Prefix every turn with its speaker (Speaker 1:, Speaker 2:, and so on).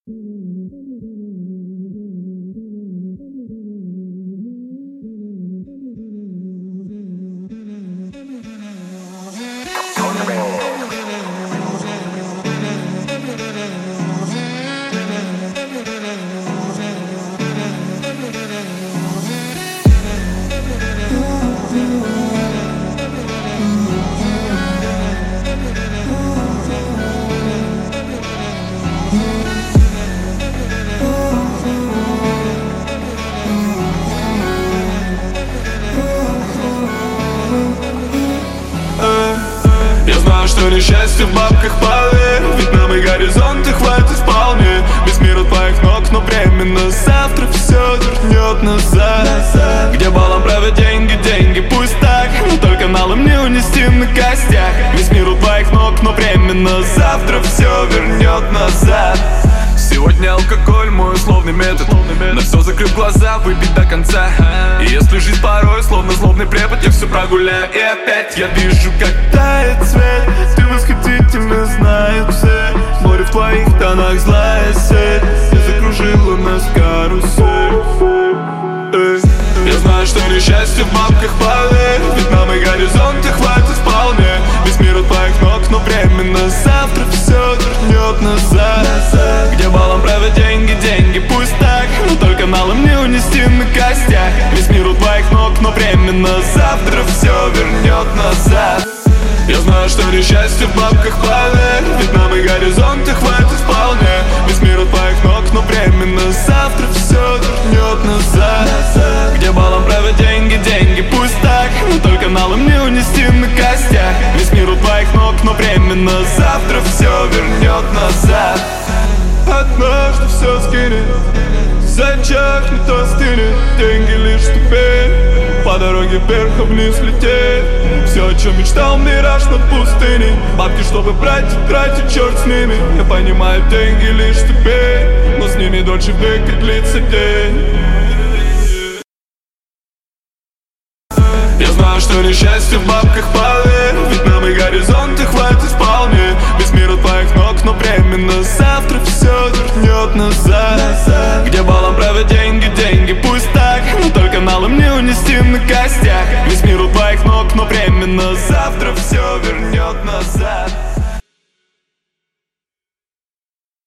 Speaker 1: Я знаю, что несчастье в бабках, поверь, ведь нам и горизонты хватит вполне. Весь мир от твоих ног, но временно завтра все вернет назад. Где балом правят деньги, деньги, пусть так, но только налом не унести на костях. Весь мир у твоих ног, но временно завтра все вернет назад. Сегодня алкоголь, мой условный метод. На все закрыв глаза, выпить до конца. И если жизнь порой, словно злобный препод, я все прогуляю. И опять я вижу, как тает цвет. Ты восхитительно, знаю цель. Море в твоих тонах, злая сеть. Ты закружила нас карусель. Я знаю, что несчастье в бабках, поверь, ведь нам и горизонты хватит вполне. Весь мир от твоих ног, но временно завтра все вернет назад. Где балом правят деньги, деньги, пусть так, но только налом не унести на костях. Весь мир у твоих ног, но временно завтра все вернет назад. Я знаю, что несчастье в бабках, поверь, ведь нам и горизонты хватит вполне. Весь мир у твоих ног, но временно завтра все вернет назад. Где балом правят деньги, деньги, пусть так, но только налом не унести на костях. Весь мир у твоих ног, но временно завтра все вернет назад. Однажды все скинет, зачахнет, остынет. Деньги лишь ступень, по дороге вверх и вниз лететь. Все, о чем мечтал, мираж над пустыней. Бабки, чтобы брать и тратить, черт с ними. Я понимаю, деньги лишь ступень, но с ними дольше века длится день. Я знаю, что несчастье в бабках, поверь, ведь нам и горизонты хватит вполне. Весь мир у твоих ног, но временно завтра все вернет назад. Где балом правят деньги,